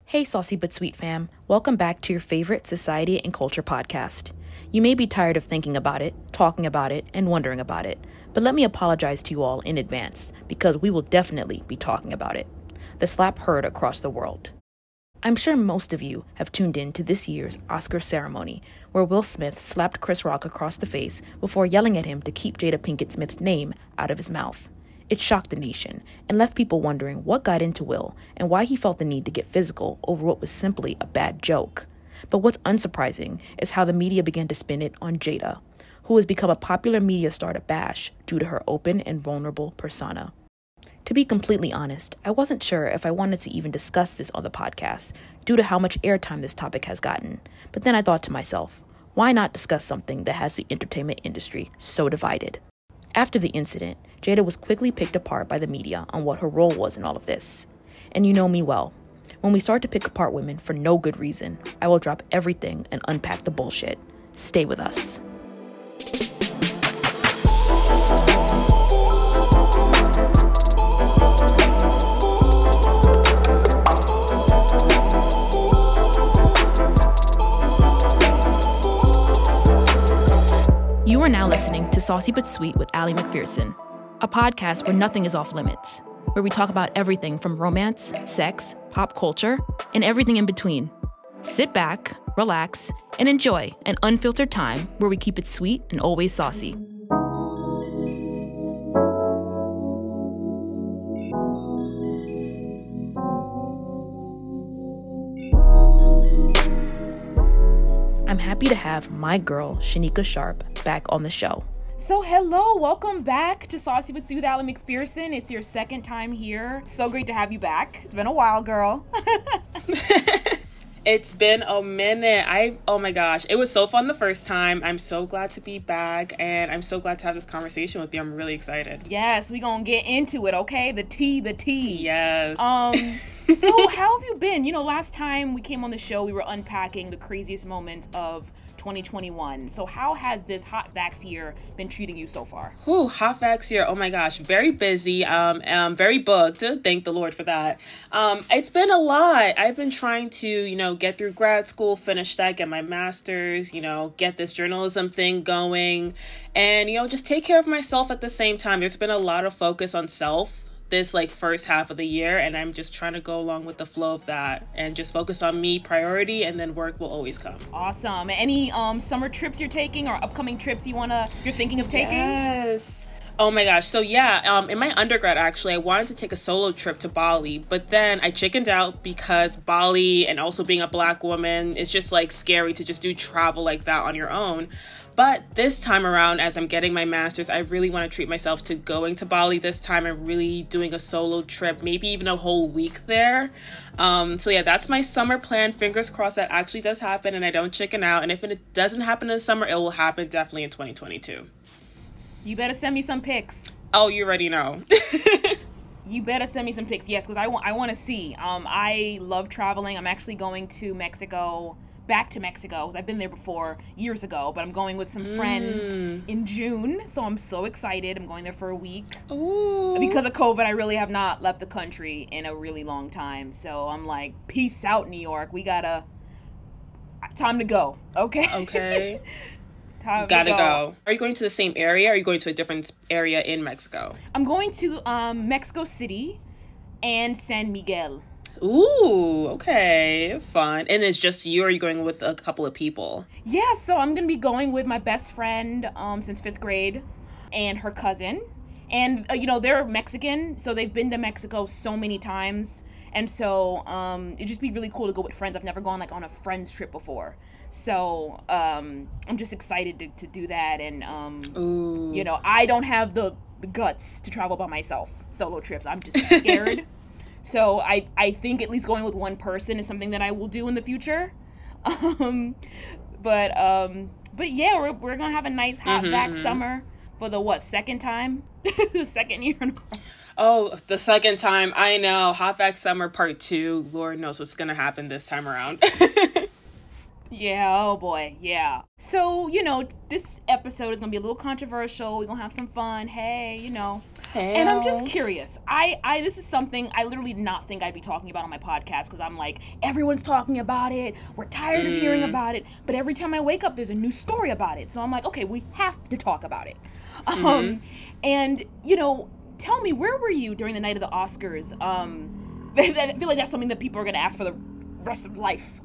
Hey, Saucy But Sweet fam. Welcome back to your favorite society and culture podcast. You may be tired of thinking about it, talking about it, and wondering about it, but let me apologize to you all in advance, because we will definitely be talking about it. The slap heard across the world. I'm sure most of you have tuned in to this year's Oscar ceremony, where Will Smith slapped Chris Rock across the face before yelling at him to keep Jada Pinkett Smith's name out of his mouth. It shocked the nation and left people wondering what got into Will and why he felt the need to get physical over what was simply a bad joke. But what's unsurprising is how the media began to spin it on Jada, who has become a popular media star to bash due to her open and vulnerable persona. To be completely honest, I wasn't sure if I wanted to even discuss this on the podcast due to how much airtime this topic has gotten. But then I thought to myself, why not discuss something that has the entertainment industry so divided? After the incident, Jada was quickly picked apart by the media on what her role was in all of this. And you know me well. When we start to pick apart women for no good reason, I will drop everything and unpack the bullshit. Stay with us. You are now listening to Saucy But Sweet with Allie McPherson, a podcast where nothing is off limits, where we talk about everything from romance, sex, pop culture, and everything in between. Sit back, relax, and enjoy an unfiltered time where we keep it sweet and always saucy. I'm happy to have my girl, Shanika Sharp, back on the show. So hello, welcome back to Saucy But Sweet with Allie McPherson. It's your second time here. It's so great to have you back. It's been a while, girl. It's been a minute. Oh my gosh, it was so fun the first time. I'm so glad to be back, and I'm so glad to have this conversation with you. I'm really excited. Yes, we gonna get into it, okay? The tea. Yes. So how have you been? You know, last time we came on the show, we were unpacking the craziest moments of 2021. So how has this hot vax year been treating you so far? Hot vax year. Oh my gosh, very busy. Very booked. Thank the Lord for that. It's been a lot. I've been trying to, get through grad school, finish that, get my master's, get this journalism thing going, and, just take care of myself at the same time. There's been a lot of focus on self this first half of the year, and I'm just trying to go along with the flow of that and just focus on me, priority, and then work will always come. Awesome. Any summer trips you're taking or upcoming trips you're thinking of taking? Yes. Oh my gosh. So yeah, in my undergrad, actually, I wanted to take a solo trip to Bali, but then I chickened out because Bali, and also being a Black woman, it's just scary to just do travel like that on your own. But this time around, as I'm getting my master's, I really want to treat myself to going to Bali this time and really doing a solo trip, maybe even a whole week there. So yeah, that's my summer plan. Fingers crossed that actually does happen and I don't chicken out. And if it doesn't happen in the summer, it will happen definitely in 2022. You better send me some pics. Oh, you already know. You better send me some pics, yes, because I want to see. I love traveling. I'm actually going to back to Mexico. I've been there before years ago, but I'm going with some friends in June, so I'm so excited. I'm going there for a week. Ooh. Because of COVID, I really have not left the country in a really long time, so I'm like, peace out, New York. Time to go, Okay. Gotta go. Are you going to the same area, or are you going to a different area in Mexico? I'm going to Mexico City and San Miguel. Ooh, okay, fun. And it's just you, or are you going with a couple of people? Yeah, so I'm gonna be going with my best friend since 5th grade and her cousin. And they're Mexican, so they've been to Mexico so many times. And so it'd just be really cool to go with friends. I've never gone on a friends trip before. So I'm just excited to do that. And I don't have the guts to travel by myself, solo trips. I'm just scared. So I think at least going with one person is something that I will do in the future. But yeah, we're gonna have a nice hot vax summer for the second time? The second year in a row. Oh, the second time. I know. Hot vax summer part 2. Lord knows what's gonna happen this time around. Yeah, oh boy, yeah. So, this episode is gonna be a little controversial. We're gonna have some fun. Hey, And I'm just curious. I this is something I literally did not think I'd be talking about on my podcast, because I'm like, everyone's talking about it. We're tired of hearing about it. But every time I wake up, there's a new story about it. So I'm like, okay, we have to talk about it. And, you know, tell me, where were you during the night of the Oscars? I feel like that's something that people are going to ask for the rest of life.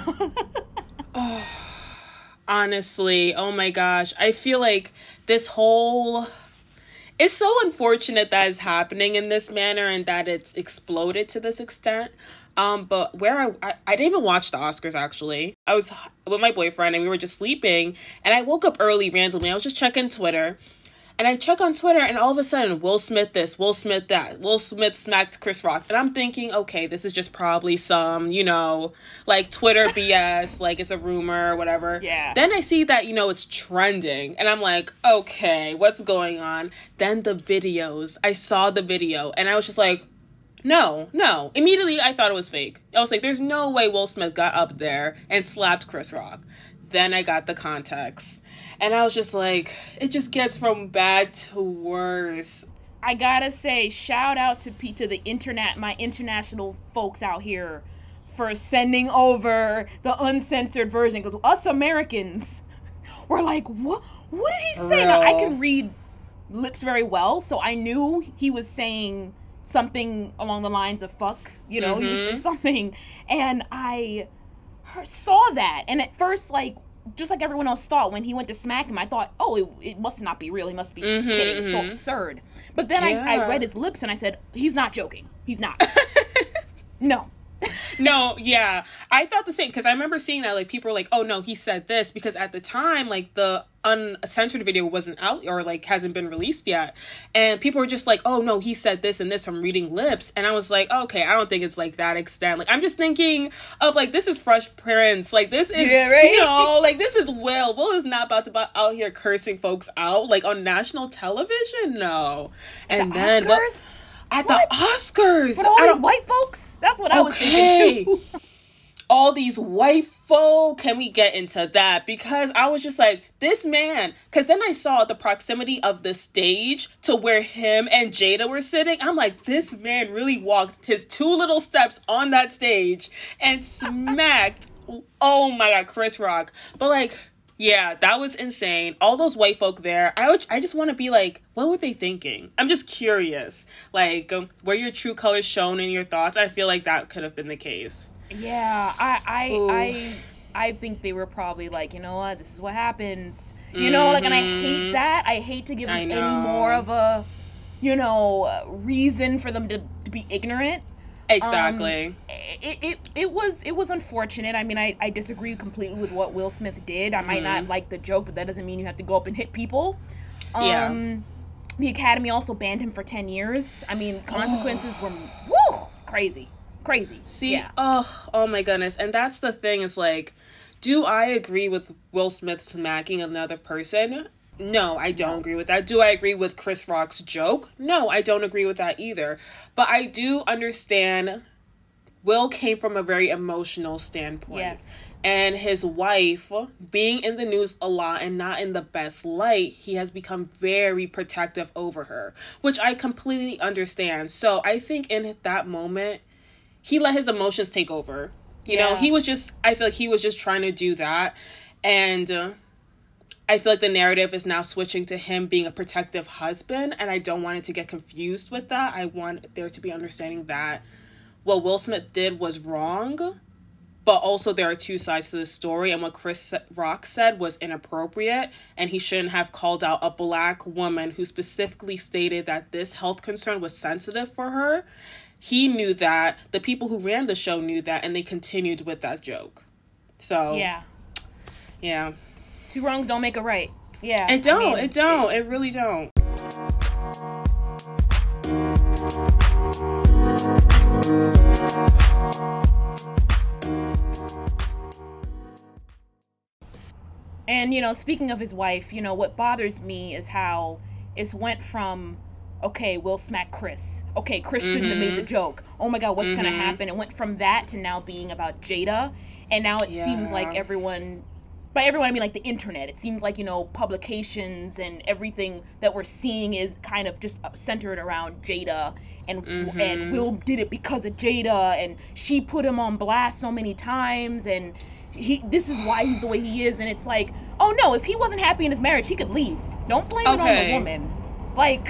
Honestly, oh my gosh. I feel like this whole... It's so unfortunate that it's happening in this manner and that it's exploded to this extent. But where I didn't even watch the Oscars, actually. I was with my boyfriend and we were just sleeping. And I woke up early randomly. I was just checking Twitter. And I check on Twitter and all of a sudden, Will Smith this, Will Smith that. Will Smith smacked Chris Rock. And I'm thinking, okay, this is just probably some, you know, like Twitter BS, like it's a rumor or whatever. Yeah. Then I see that, you know, it's trending. And I'm like, okay, what's going on? Then the videos. I saw the video and I was just like, no. Immediately, I thought it was fake. I was like, there's no way Will Smith got up there and slapped Chris Rock. Then I got the context. And I was just like, it just gets from bad to worse. I gotta say, shout out to the internet, my international folks out here, for sending over the uncensored version. Because us Americans were like, what did he say? Now, I can read lips very well, so I knew he was saying something along the lines of fuck. You know, he was saying something. And I saw that. And at first, like, just like everyone else thought, when he went to smack him, I thought, oh, it must not be real. He must be kidding. It's so absurd. But then I read his lips and I said, he's not joking. He's not. No. No, yeah. I thought the same, because I remember seeing that, like, people were like, oh, no, he said this, because at the time, like, the uncensored video wasn't out, or, like, hasn't been released yet, and people were just like, oh, no, he said this and this from reading lips, and I was like, okay, I don't think it's, like, that extent. Like, I'm just thinking of, like, this is Fresh Prince, like, this is, you know, like, this is Will. Will is not about to be out here cursing folks out, like, on national television, no. And then... Oscars? At the Oscars! With all these white folks? That's what I was thinking, too. All these white folk, can we get into that? Because I was just like, this man, because then I saw the proximity of the stage to where him and Jada were sitting. I'm like, this man really walked his 2 little steps on that stage and smacked, oh my God, Chris Rock. But like... yeah, that was insane. All those white folk there. I just want to be like, what were they thinking? I'm just curious. Like, were your true colors shown in your thoughts? I feel like that could have been the case. Yeah, I think they were probably like, you know what, this is what happens. You know, like, and I hate that. I hate to give them any more of a, you know, reason for them to be ignorant. Exactly. It was unfortunate. I mean, I disagree completely with what Will Smith did. I might not like the joke, but that doesn't mean you have to go up and hit people. The Academy also banned him for 10 years. I mean, consequences were, woo, it's crazy. See, yeah. Oh my goodness. And that's the thing, is like, do I agree with Will Smith smacking another person? No, I don't agree with that. Do I agree with Chris Rock's joke? No, I don't agree with that either. But I do understand Will came from a very emotional standpoint. Yes. And his wife, being in the news a lot and not in the best light, he has become very protective over her, which I completely understand. So I think in that moment, he let his emotions take over. You know, I feel like he was just trying to do that. And I feel like the narrative is now switching to him being a protective husband, and I don't want it to get confused with that. I want there to be understanding that what Will Smith did was wrong, but also there are 2 sides to the story, and what Chris Rock said was inappropriate, and he shouldn't have called out a black woman who specifically stated that this health concern was sensitive for her. He knew that, the people who ran the show knew that, and they continued with that joke. So, yeah. 2 wrongs don't make a right. Yeah. It really don't. And, you know, speaking of his wife, you know, what bothers me is how it went from, okay, Will smack Chris. Okay, Chris shouldn't have made the joke. Oh my God, what's going to happen? It went from that to now being about Jada. And now it seems like everyone by everyone I mean like the internet. It seems like, you know, publications and everything that we're seeing is kind of just centered around Jada, and Will did it because of Jada, and she put him on blast so many times, and this is why he's the way he is. And it's like, oh no, if he wasn't happy in his marriage, he could leave. Don't blame it on the woman. Like,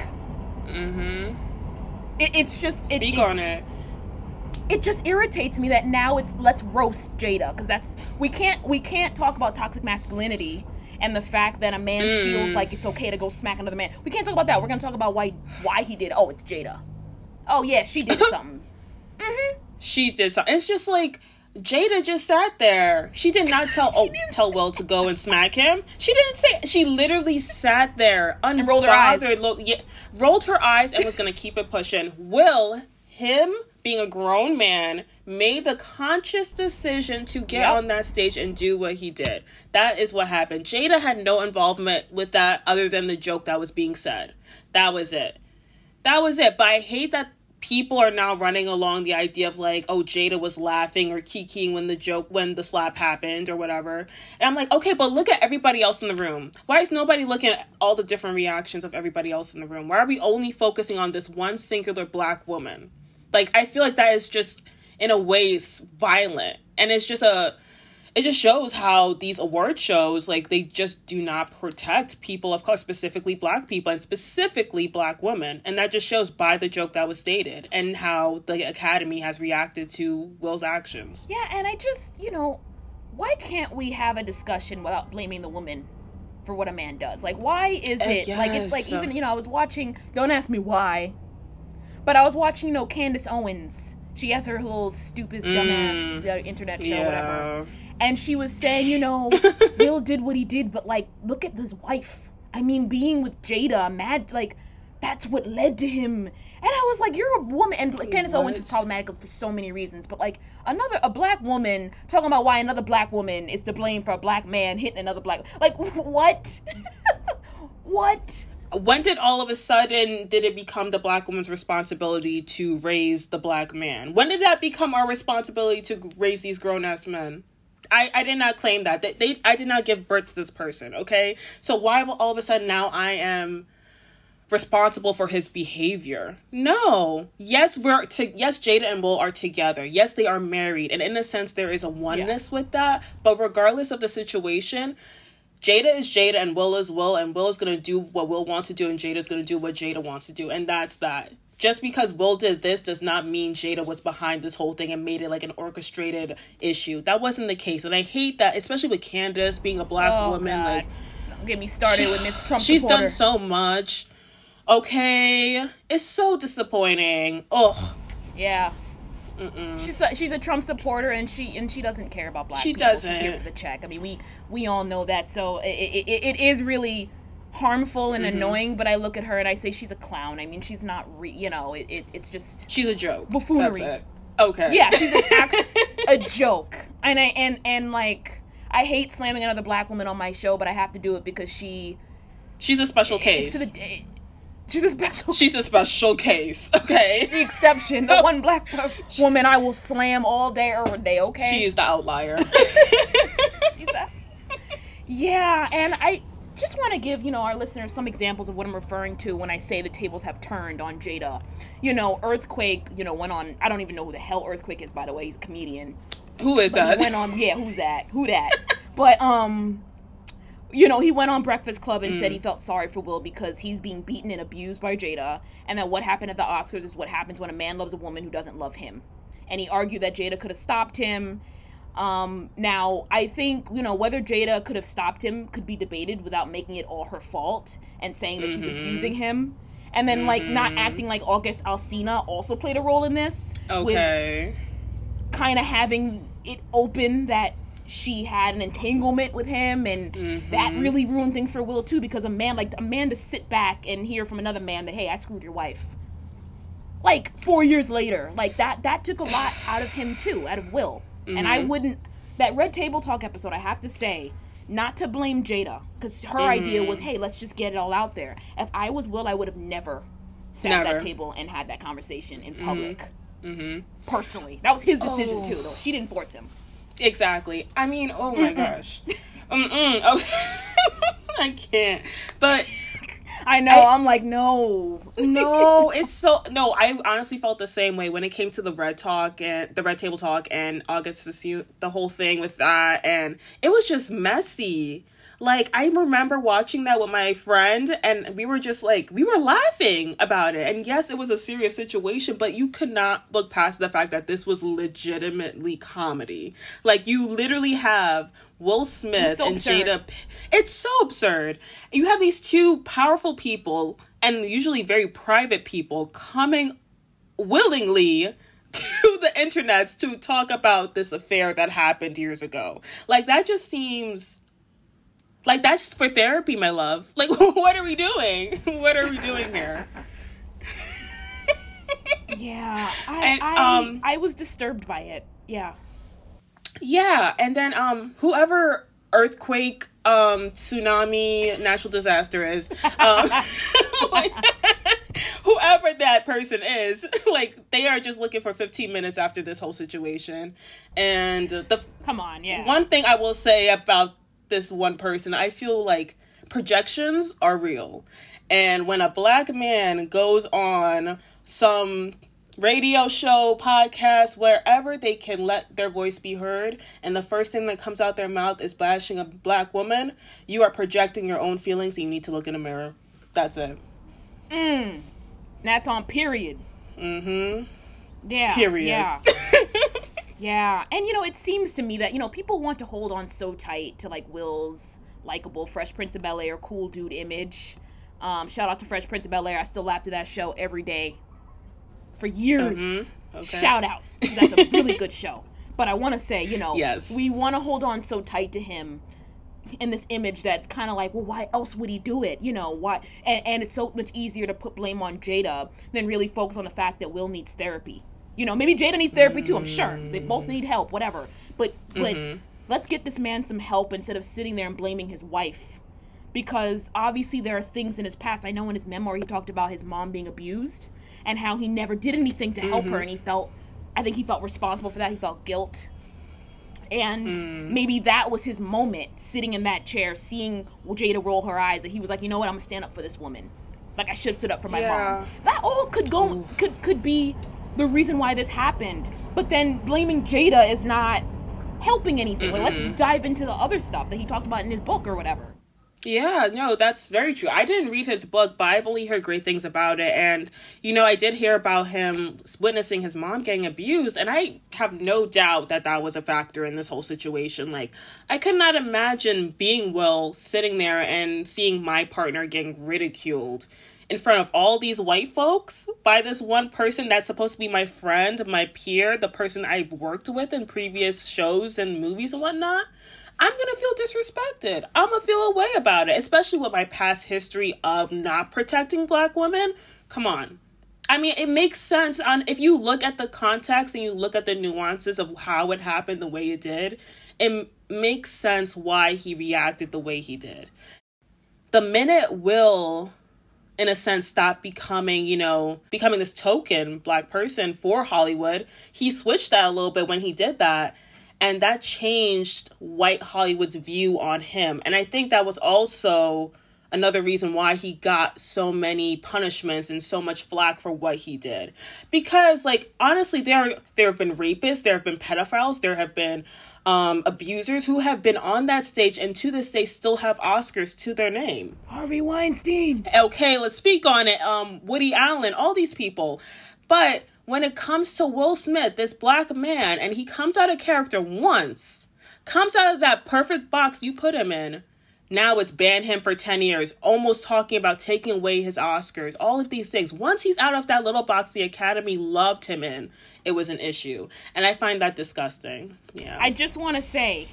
it's just speak on it. It just irritates me that now it's let's roast Jada, because that's we can't talk about toxic masculinity and the fact that a man feels like it's okay to go smack another man. We can't talk about that. We're gonna talk about why he did. Oh, it's Jada. Oh yeah, she did something. She did something. It's just like, Jada just sat there. She did not tell Will to go and smack him. She didn't say. She literally sat there and rolled her eyes. Rolled her eyes and was gonna keep it pushing. Will, him being a grown man, made the conscious decision to get on that stage and do what he did. That is what happened. Jada had no involvement with that other than the joke that was being said. That was it. But I hate that people are now running along the idea of like, oh, Jada was laughing or kikiing when the slap happened or whatever. And I'm like, okay, but look at everybody else in the room. Why is nobody looking at all the different reactions of everybody else in the room? Why are we only focusing on this one singular black woman? Like, I feel like that is just, in a way, violent. And it just shows how these award shows, like, they just do not protect people of color, specifically black people, and specifically black women. And that just shows by the joke that was stated and how the Academy has reacted to Will's actions. Yeah, and I just, you know, why can't we have a discussion without blaming the woman for what a man does? Like, why is it, yes. like, it's like, even, you know, I was watching, don't ask me why, but I was watching, you know, Candace Owens. She has her little stupid, dumbass internet show, whatever. And she was saying, you know, Will did what he did, but, like, look at his wife. I mean, being with Jada, like, that's what led to him. And I was like, you're a woman. And like, Candace Owens is problematic for so many reasons. But, like, a black woman talking about why another black woman is to blame for a black man hitting another black... Like, what? What? When did all of a sudden did it become the black woman's responsibility to raise the black man? When did that become our responsibility to raise these grown-ass men? I did not claim that. I did not give birth to this person, okay? So why all of a sudden now I am responsible for his behavior? No. Yes, Jada and Will are together. Yes, they are married. And in a sense, there is a oneness with that. But regardless of the situation... Jada is Jada and Will is Will, and Will is going to do what Will wants to do, and Jada is going to do what Jada wants to do, and that's that. Just because Will did this does not mean Jada was behind this whole thing and made it like an orchestrated issue. That wasn't the case, and I hate that, especially with Candace being a black woman. God. Like, don't get me started with Miss Trump She's supporter. done so much. Okay, it's so disappointing. Ugh. Yeah. She's a Trump supporter, and she doesn't care about black people. Doesn't. She's here for the check. I mean, we all know that. So it is really harmful and annoying. But I look at her and I say she's a clown. I mean, she's not. It's just she's a joke. Buffoonery. That's it. Okay. Yeah, she's a joke. And like, I hate slamming another black woman on my show, but I have to do it because she's a special case. She's a special case, okay? The exception. The one black woman I will slam all day every day, okay? She is the outlier. She's that. Yeah, and I just want to give, you know, our listeners some examples of what I'm referring to when I say the tables have turned on Jada. You know, Earthquake, you know, went on... I don't even know who the hell Earthquake is, by the way. He's a comedian. Who is that? He went on... Yeah, who's that? Who that? But, you know, he went on Breakfast Club and said he felt sorry for Will because he's being beaten and abused by Jada, and that what happened at the Oscars is what happens when a man loves a woman who doesn't love him. And he argued that Jada could have stopped him. Now, I think, you know, whether Jada could have stopped him could be debated without making it all her fault and saying that she's abusing him. And then, like, not acting like August Alsina also played a role in this. Okay. With kind of having it open that she had an entanglement with him, and that really ruined things for Will too, because a man to sit back and hear from another man that, hey, I screwed your wife, like 4 years later, like that took a lot out of him too, out of Will. And I wouldn't, that Red Table Talk episode, I have to say, not to blame Jada, because her idea was, hey, let's just get it all out there. If I was Will, I would have never sat at that table and had that conversation in public. Personally, that was his decision too, though. She didn't force him. Exactly. I mean, oh my gosh. Okay. I can't. But I know. I'm like, no. no, it's so no. I honestly felt the same way when it came to the Red Talk and the Red Table Talk and August to see the whole thing with that, and it was just messy. Like, I remember watching that with my friend, and we were just like, we were laughing about it. And yes, it was a serious situation, but you could not look past the fact that this was legitimately comedy. Like, you literally have Will Smith and Jada. It's so absurd. You have these two powerful people, and usually very private people, coming willingly to the internet to talk about this affair that happened years ago. Like, that just seems... like, that's for therapy, my love. Like, what are we doing? What are we doing here? Yeah, I was disturbed by it. Yeah. Yeah, and then whoever earthquake, tsunami, natural disaster is, like, whoever that person is, like, they are just looking for 15 minutes after this whole situation. And come on, yeah. One thing I will say about this one person, I feel like projections are real. And when a black man goes on some radio show, podcast, wherever they can let their voice be heard, and the first thing that comes out their mouth is bashing a black woman, you are projecting your own feelings and you need to look in a mirror. That's it. That's on period. Mm-hmm. Yeah. Period. Yeah. Yeah, and it seems to me that, people want to hold on so tight to, like, Will's likable Fresh Prince of Bel-Air cool dude image. Shout out to Fresh Prince of Bel-Air. I still laughed at that show every day for years. Okay. Shout out, because that's a really good show. But I want to say, yes, we want to hold on so tight to him in this image that's kind of like, well, why else would he do it? Why? And it's so much easier to put blame on Jada than really focus on the fact that Will needs therapy. Maybe Jada needs therapy too, I'm sure. They both need help, whatever. But let's get this man some help instead of sitting there and blaming his wife. Because obviously there are things in his past. I know in his memoir he talked about his mom being abused and how he never did anything to help her, and I think he felt responsible for that. He felt guilt. And maybe that was his moment, sitting in that chair, seeing Jada roll her eyes, that he was like, you know what, I'm gonna stand up for this woman. Like, I should have stood up for my mom. That all could be the reason why this happened. But then blaming Jada is not helping anything. Like, let's dive into the other stuff that he talked about in his book or whatever. Yeah, no, that's very true. I didn't read his book, but I've only heard great things about it. And, I did hear about him witnessing his mom getting abused, and I have no doubt that that was a factor in this whole situation. Like, I could not imagine being Will, sitting there and seeing my partner getting ridiculed in front of all these white folks by this one person that's supposed to be my friend, my peer, the person I've worked with in previous shows and movies and whatnot. I'm going to feel disrespected. I'm going to feel a way about it, especially with my past history of not protecting black women. Come on. I mean, it makes sense if you look at the context and you look at the nuances of how it happened the way it did. It makes sense why he reacted the way he did. The minute Will, in a sense, stopped becoming this token black person for Hollywood, he switched that a little bit when he did that. And that changed white Hollywood's view on him. And I think that was also another reason why he got so many punishments and so much flack for what he did. Because, like, honestly, there have been rapists, there have been pedophiles, there have been abusers who have been on that stage and to this day still have Oscars to their name. Harvey Weinstein. Okay, let's speak on it. Woody Allen, all these people. But when it comes to Will Smith, this black man, and he comes out of character once, comes out of that perfect box you put him in, now it's ban him for 10 years, almost talking about taking away his Oscars, all of these things. Once he's out of that little box the Academy loved him in, it was an issue. And I find that disgusting. Yeah. I just want to say,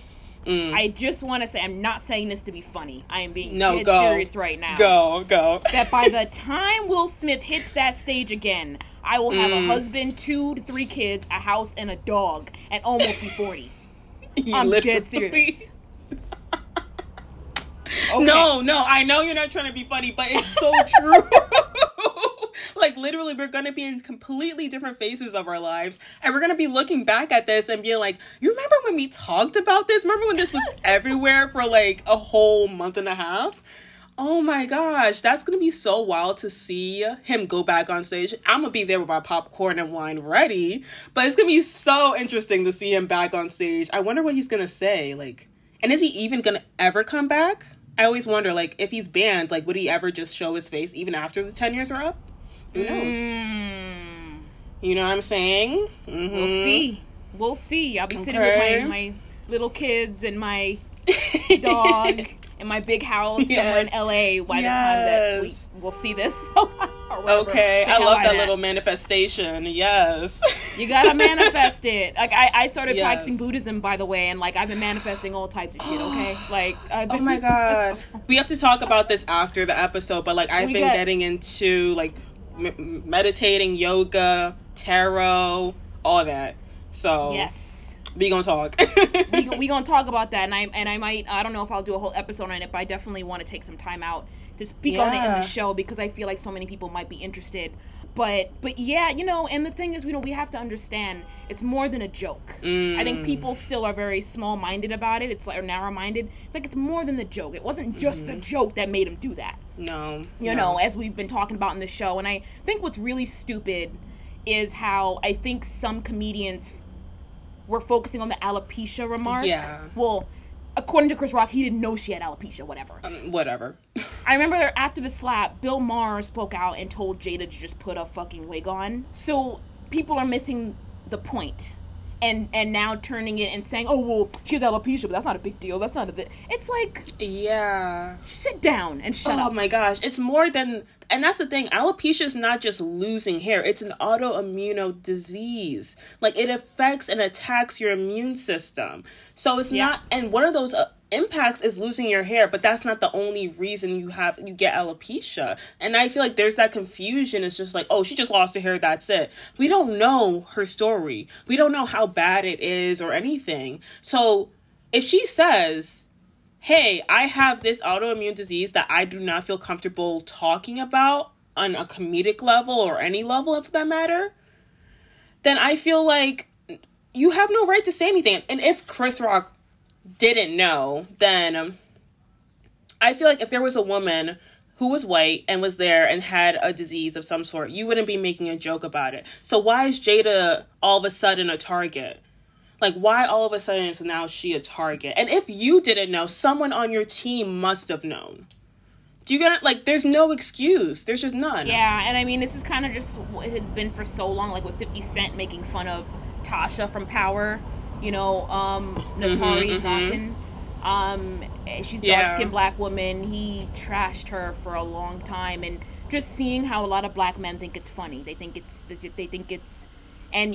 I'm not saying this to be funny. I am being dead serious right now. Go. That by the time Will Smith hits that stage again, I will have a husband, 2 to 3 kids, a house, and a dog, and almost be 40. I'm dead serious. Okay. No, I know you're not trying to be funny, but it's so true. Like, literally, we're going to be in completely different phases of our lives. And we're going to be looking back at this and being like, you remember when we talked about this? Remember when this was everywhere for, like, a whole month and a half? Oh, my gosh. That's going to be so wild to see him go back on stage. I'm going to be there with my popcorn and wine ready. But it's going to be so interesting to see him back on stage. I wonder what he's going to say. Like, and is he even going to ever come back? I always wonder, like, if he's banned, like, would he ever just show his face even after the 10 years are up? Who knows? You know what I'm saying? Mm-hmm. We'll see. I'll be sitting with my little kids and my dog in my big house somewhere in LA by the time that we'll see this. Okay, I love that little manifestation. Yes. You gotta manifest it. Like, I started practicing Buddhism, by the way, and, like, I've been manifesting all types of shit, okay? Like, oh my God. We have to talk about this after the episode, but, like, I've been getting into, like, meditating, yoga, tarot, all that. So yes, we gonna talk. we gonna talk about that, and I might, I don't know if I'll do a whole episode on it, but I definitely want to take some time out to speak on it in the show, because I feel like so many people might be interested. But yeah, you know, and the thing is, you know, we have to understand it's more than a joke. I think people still are very small-minded about it. It's like, or narrow-minded. It's like, it's more than the joke. It wasn't just the joke that made him do that. No. You know, as we've been talking about in the show. And I think what's really stupid is how I think some comedians were focusing on the alopecia remark. Yeah. Well, according to Chris Rock, he didn't know she had alopecia, whatever. Whatever. I remember after the slap, Bill Maher spoke out and told Jada to just put a fucking wig on. So people are missing the point. And now turning it and saying, oh, well, she has alopecia, but that's not a big deal. That's not a... It's like... Yeah. Sit down and shut up. Oh, my gosh. It's more than... And that's the thing. Alopecia is not just losing hair. It's an autoimmune disease. Like, it affects and attacks your immune system. So it's not... And one of those impacts is losing your hair, but that's not the only reason you get alopecia. And I feel like there's that confusion. It's just like, oh, she just lost her hair, that's it. We don't know her story. We don't know how bad it is or anything. So if she says, hey, I have this autoimmune disease that I do not feel comfortable talking about on a comedic level or any level for that matter, then I feel like you have no right to say anything. And if Chris Rock didn't know, then I feel like if there was a woman who was white and was there and had a disease of some sort, you wouldn't be making a joke about it. So why is Jada all of a sudden a target? Like, why all of a sudden is now she a target? And if you didn't know, someone on your team must have known. Do you get it? Like, there's no excuse. There's just none. Yeah, and I mean, this is kind of just what it has been for so long, like with 50 Cent making fun of Tasha from Power. You know, Natari Naughton. She's a dark-skinned black woman. He trashed her for a long time, and just seeing how a lot of black men think it's funny. They think it's, and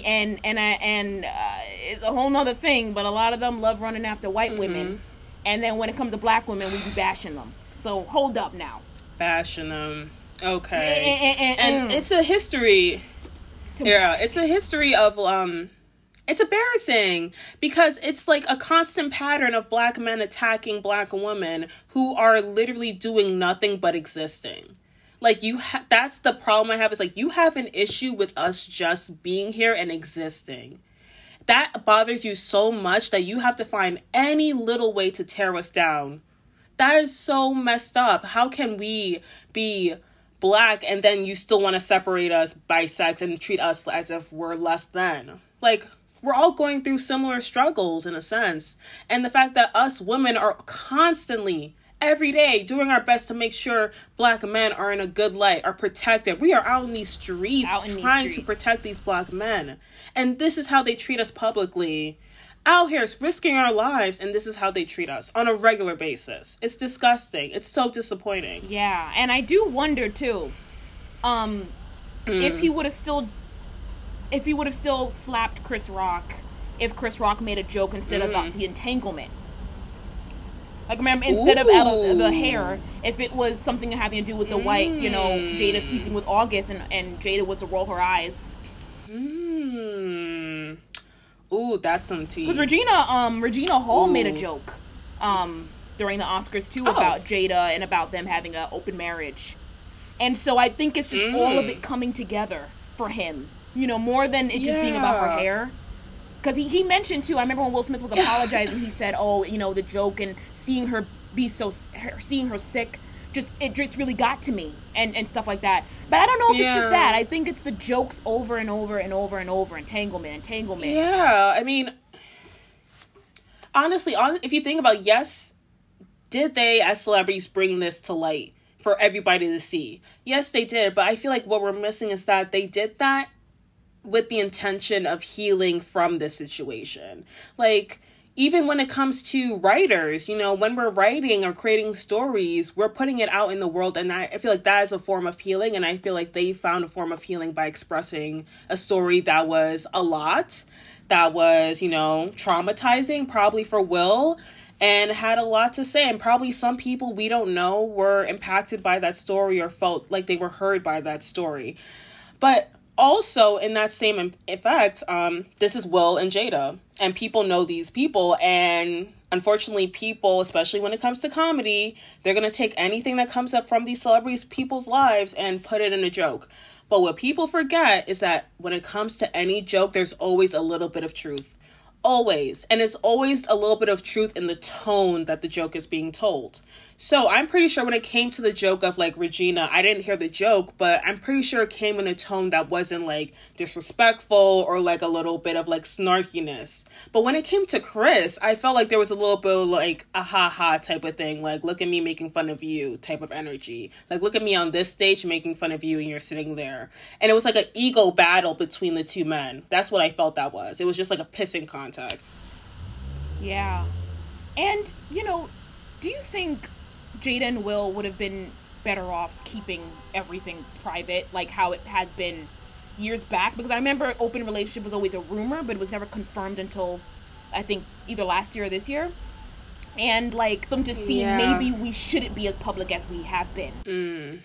it's a whole nother thing. But a lot of them love running after white women, and then when it comes to black women, we be bashing them. So hold up now. Bashing them, okay. And it's a history. It's a history of It's embarrassing because it's like a constant pattern of black men attacking black women who are literally doing nothing but existing. Like, that's the problem I have, is like, you have an issue with us just being here and existing. That bothers you so much that you have to find any little way to tear us down. That is so messed up. How can we be black and then you still want to separate us by sex and treat us as if we're less than? Like, we're all going through similar struggles in a sense. And the fact that us women are constantly, every day, doing our best to make sure black men are in a good light, are protected. We are out in these streets trying to protect these black men. And this is how they treat us publicly. Out here risking our lives, and this is how they treat us on a regular basis. It's disgusting. It's so disappointing. Yeah, and I do wonder too, if he would have still slapped Chris Rock, if Chris Rock made a joke instead of the entanglement. Like, remember, instead of the hair, if it was something having to do with the white, you know, Jada sleeping with August, and Jada was to roll her eyes. Ooh, that's some tea. Because Regina Hall made a joke during the Oscars too about Jada and about them having an open marriage. And so I think it's just all of it coming together for him, you know, more than it just being about her hair. Because he mentioned, too, I remember when Will Smith was apologizing, he said, oh, you know, the joke and seeing her be seeing her sick, it just really got to me and stuff like that. But I don't know if it's just that. I think it's the jokes over and over and over and over, entanglement. Yeah, I mean, honestly, if you think about, yes, did they, as celebrities, bring this to light for everybody to see? Yes, they did, but I feel like what we're missing is that they did that with the intention of healing from this situation. Like, even when it comes to writers, you know, when we're writing or creating stories, we're putting it out in the world, and I feel like that is a form of healing, and I feel like they found a form of healing by expressing a story that was a lot, that was, you know, traumatizing, probably for Will, and had a lot to say, and probably some people we don't know were impacted by that story or felt like they were heard by that story. But also, in that same effect, this is Will and Jada, and people know these people, and unfortunately people, especially when it comes to comedy, they're going to take anything that comes up from these celebrities' people's lives and put it in a joke. But what people forget is that when it comes to any joke, there's always a little bit of truth. Always. And it's always a little bit of truth in the tone that the joke is being told. So I'm pretty sure when it came to the joke of like Regina, I didn't hear the joke, but I'm pretty sure it came in a tone that wasn't like disrespectful or like a little bit of like snarkiness. But when it came to Chris, I felt like there was a little bit of like a ha-ha type of thing. Like, look at me making fun of you type of energy. Like, look at me on this stage making fun of you and you're sitting there. And it was like an ego battle between the two men. That's what I felt that was. It was just like a pissing contest. Yeah. And, you know, do you think Jada and Will would have been better off keeping everything private, like how it has been years back? Because I remember open relationship was always a rumor, but it was never confirmed until, I think, either last year or this year. And, like, them to see maybe we shouldn't be as public as we have been.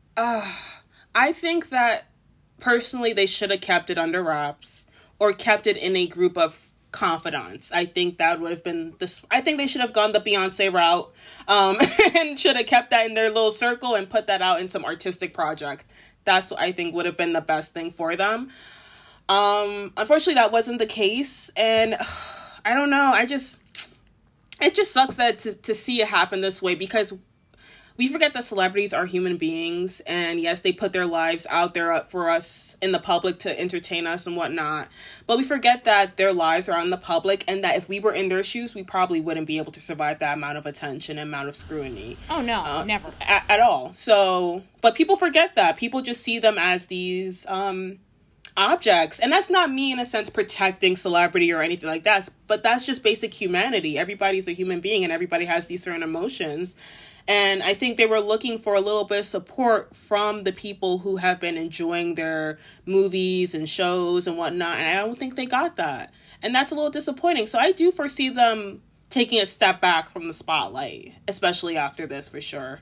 I think that, personally, they should have kept it under wraps or kept it in a group of confidants. I think that would have been this. I think they should have gone the Beyonce route, and should have kept that in their little circle and put that out in some artistic project. That's what I think would have been the best thing for them. Unfortunately, that wasn't the case, and I don't know. It just sucks that to see it happen this way, because we forget that celebrities are human beings, and yes, they put their lives out there for us in the public to entertain us and whatnot. But we forget that their lives are on the public, and that if we were in their shoes, we probably wouldn't be able to survive that amount of attention and amount of scrutiny. Oh, no, never. At all. So, but people forget that. People just see them as these objects. And that's not me, in a sense, protecting celebrity or anything like that. But that's just basic humanity. Everybody's a human being, and everybody has these certain emotions. And I think they were looking for a little bit of support from the people who have been enjoying their movies and shows and whatnot. And I don't think they got that. And that's a little disappointing. So I do foresee them taking a step back from the spotlight, especially after this, for sure.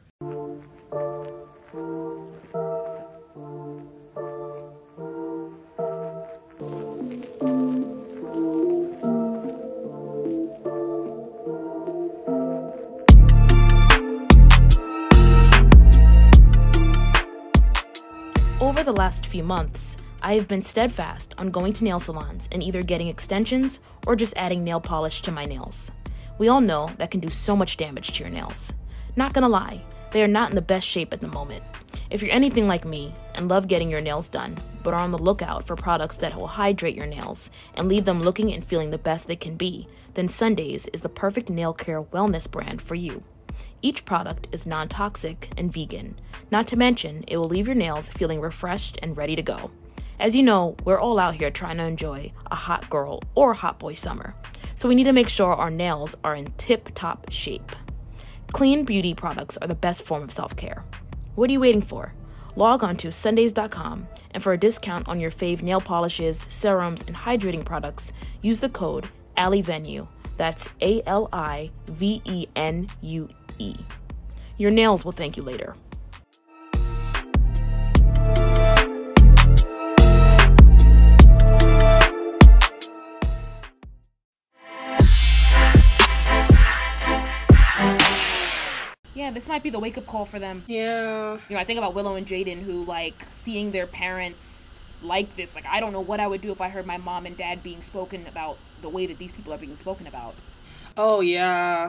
Over the last few months, I have been steadfast on going to nail salons and either getting extensions or just adding nail polish to my nails. We all know that can do so much damage to your nails. Not gonna lie, they are not in the best shape at the moment. If you're anything like me and love getting your nails done, but are on the lookout for products that will hydrate your nails and leave them looking and feeling the best they can be, then Sundays is the perfect nail care wellness brand for you. Each product is non-toxic and vegan. Not to mention, it will leave your nails feeling refreshed and ready to go. As you know, we're all out here trying to enjoy a hot girl or hot boy summer, so we need to make sure our nails are in tip-top shape. Clean beauty products are the best form of self-care. What are you waiting for? Log on to Sundays.com, and for a discount on your fave nail polishes, serums, and hydrating products, use the code ALIVENUE. That's ALIVENUE. Your nails will thank you later. Yeah, Yeah, this might be the wake-up call for them. Yeah. You know, I think about Willow and Jaden, who, like, seeing their parents like this. Like, I don't know what I would do if I heard my mom and dad being spoken about the way that these people are being spoken about. Oh, yeah.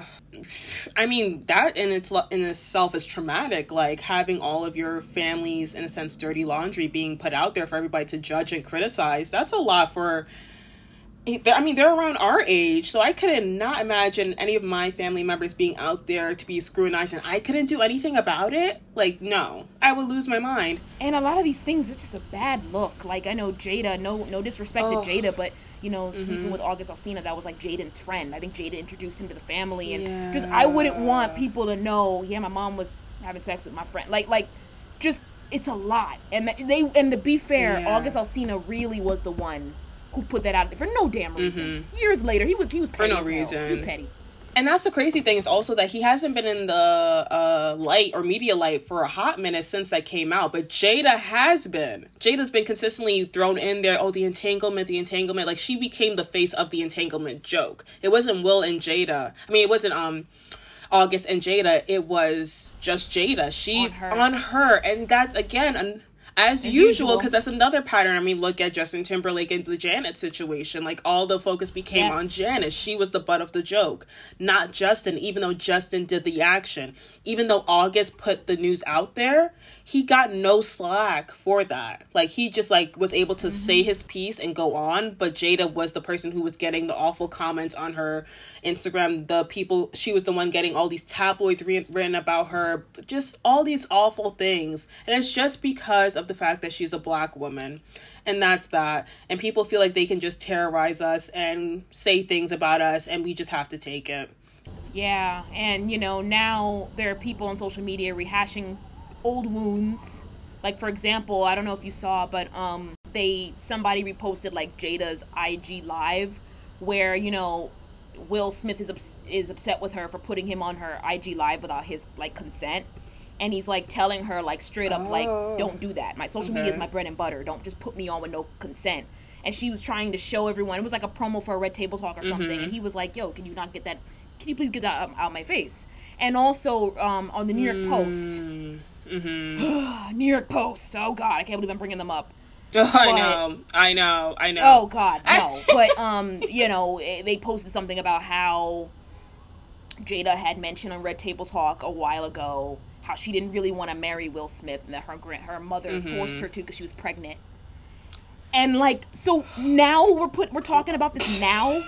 I mean, that in itself is traumatic. Like, having all of your family's, in a sense, dirty laundry being put out there for everybody to judge and criticize. That's a lot for... I mean, they're around our age, so I couldn't not imagine any of my family members being out there to be scrutinized, and I couldn't do anything about it. Like, no, I would lose my mind. And a lot of these things, it's just a bad look. Like, I know Jada, no disrespect to Jada, but, you know, sleeping with August Alsina, that was, like, Jaden's friend. I think Jada introduced him to the family, and just, I wouldn't want people to know, yeah, my mom was having sex with my friend. Like, just, it's a lot. And to be fair, August Alsina really was the one who put that out for no damn reason. Years later, he was petty for no as reason. Hell. He was petty. And that's the crazy thing, is also that he hasn't been in the light or media light for a hot minute since that came out. But Jada has been. Jada's been consistently thrown in there. Oh, the entanglement. Like, she became the face of the entanglement joke. It wasn't Will and Jada. I mean, it wasn't August and Jada. It was just Jada. She on her. And that's, again, as usual, because that's another pattern. I mean, look at Justin Timberlake and the Janet situation. Like, all the focus became on Janet. She was the butt of the joke, not Justin, even though Justin did the action. Even though August put the news out there, he got no slack for that. Like, he just, like, was able to say his piece and go on, but Jada was the person who was getting the awful comments on her Instagram. She was the one getting all these tabloids written about her, just all these awful things. And it's just because of the fact that she's a Black woman. And that's that. And people feel like they can just terrorize us and say things about us, and we just have to take it. Yeah, and, you know, now there are people on social media rehashing old wounds. Like, for example, I don't know if you saw, but somebody reposted, like, Jada's IG Live, where, you know, Will Smith is upset with her for putting him on her IG Live without his, like, consent. And he's, like, telling her, like, straight up, like, don't do that. My social media is my bread and butter. Don't just put me on with no consent. And she was trying to show everyone. It was like a promo for a Red Table Talk or something. And he was like, yo, can you please get that out of my face? And also on the New York Post. New York Post. Oh, God. I can't believe I'm bringing them up. I know. Oh, God, no. But, you know, they posted something about how Jada had mentioned on Red Table Talk a while ago how she didn't really want to marry Will Smith and that her mother forced her to because she was pregnant. And, like, so now we're talking about this now?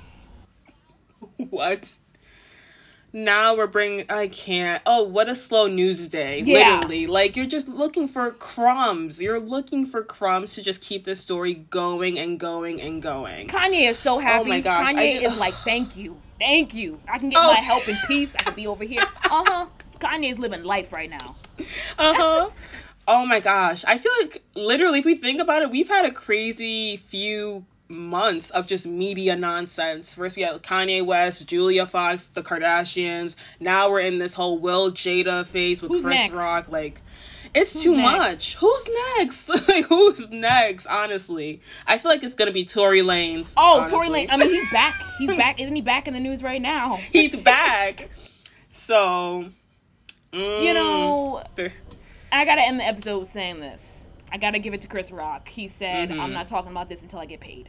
What? Now we're bringing... I can't. Oh, what a slow news day. Yeah. Literally. Like, you're just looking for crumbs. You're looking for crumbs to just keep this story going and going and going. Kanye is so happy. Oh my gosh. Kanye is like, thank you. Thank you. I can get my help in peace. I can be over here. Kanye is living life right now. Oh my gosh. I feel like, literally, if we think about it, we've had a crazy few months of just media nonsense. First we had Kanye West, Julia Fox, the Kardashians. Now we're in this whole Will Jada phase with Chris Rock. Like, it's too much. Who's next? Like, who's next? Honestly, I feel like it's gonna be Tory Lanez. Oh, honestly. Tory Lanez. I mean, he's back. He's back. Isn't he back in the news right now? He's back. So, you know, I gotta end the episode saying this. I gotta give it to Chris Rock. He said, I'm not talking about this until I get paid.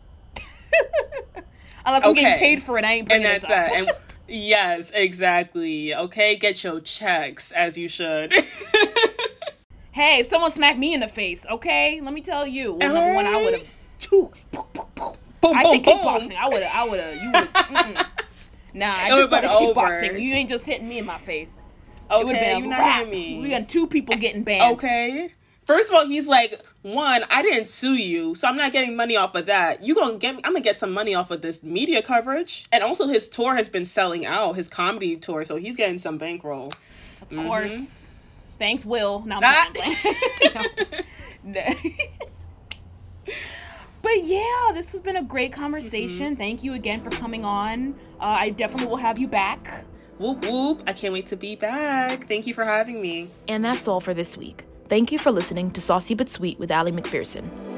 Unless I'm getting paid for it, I ain't bringing this up. And yes, exactly. Okay, get your checks, as you should. Hey, if someone smacked me in the face, okay? Let me tell you. Well, number one, I would have... I take kickboxing. I would have... You would... Nah, I just started kickboxing. You ain't just hitting me in my face. Okay, it would have been a rap. We got 2 people getting banned. Okay. First of all, he's like, 1, I didn't sue you, so I'm not getting money off of that. I'm gonna get some money off of this media coverage. And also his tour has been selling out, his comedy tour, so he's getting some bankroll. Of course. Thanks, Will. Now But yeah, this has been a great conversation. Thank you again for coming on. I definitely will have you back. Whoop whoop. I can't wait to be back. Thank you for having me. And that's all for this week. Thank you for listening to Saucy But Sweet with Allie McPherson.